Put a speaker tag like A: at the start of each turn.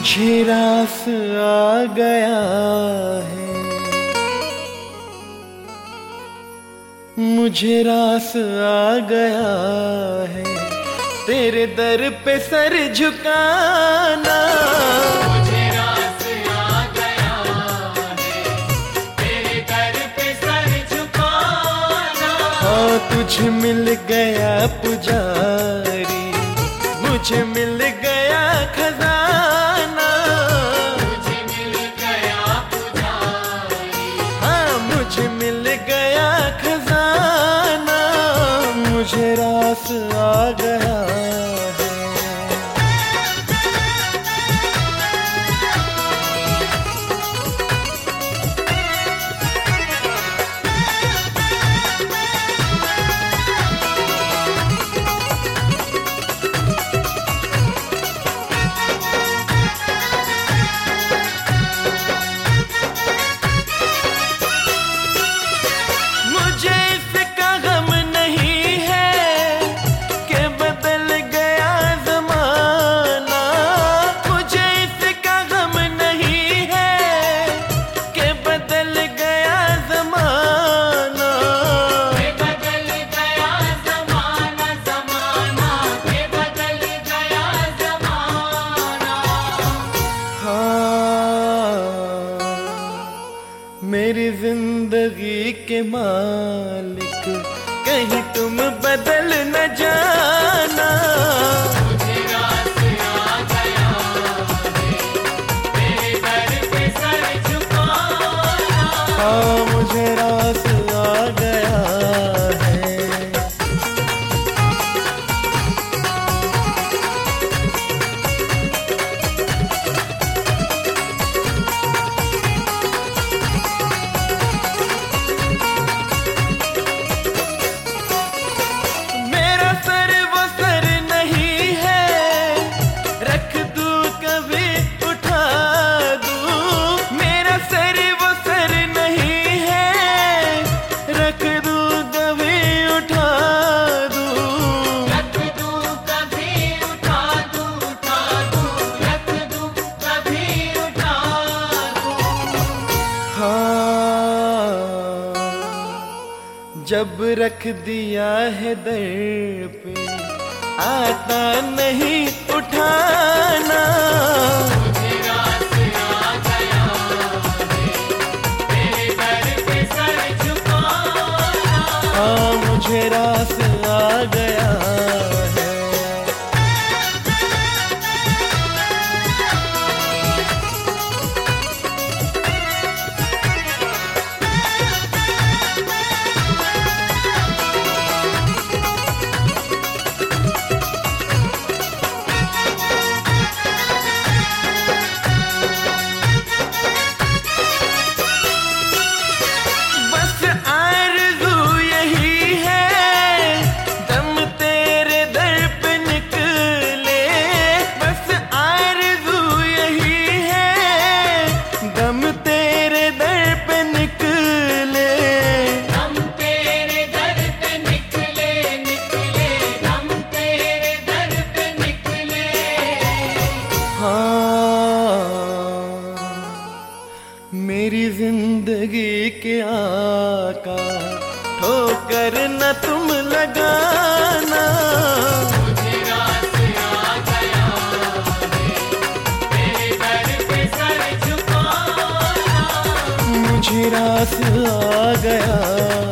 A: मुझे रास आ गया है, मुझे रास आ गया है, तेरे दर पे सर झुकाना।
B: मुझे रास आ गया है, तेरे दर पे सर झुकाना।
A: हाँ तुझे मिल गया पुजारी, मुझे मिल गया खजाना।
B: मुझे मिल गया पुजारी,
A: हाँ मुझे मिल गया खजाना, मुझे रास आ गया है। मुझे इसका गम नहीं है कि बदल गया ज़माना, मुझे इसका गम नहीं है कि बदल गया ज़माना।
B: के बदल गया ज़माना, ज़माना के बदल गया ज़माना।
A: हाँ मेरी जिंदगी के मालिक, कहीं तुम बदल न जाना।
B: मुझे रास आ गया है, तेरे दर पे सर झुकाना।
A: हाँ मुझे रास आ गया है। मेरा सर वो सर नहीं है, रख दूं कभी उठा दूं। मेरा सर वो सर नहीं है, रख दूं कभी उठा दूं।
B: रख दूं कभी उठा दूं, उठा दूं, रख दूं कभी उठा दूं।
A: हाँ जब रख दिया है दर पे, आता नहीं उठाना।
B: मुझे रास आ गया है, तेरे दर पे सर झुकाना।
A: हाँ मुझे रास आ गया है। बस आरज़ू यही है, दम तेरे दर पे निकले। बस आरज़ू यही है, दम तेरे दर पे निकले।
B: हम तेरे दर पे निकले, निकले, हम तेरे दर पे निकले।
A: हाँ मेरी जिंदगी के आका, ठोकर न तुम लगाना।
B: मुझे रास आ गया है, तेरे दर पे सर झुकाना।
A: मुझे रास आ गया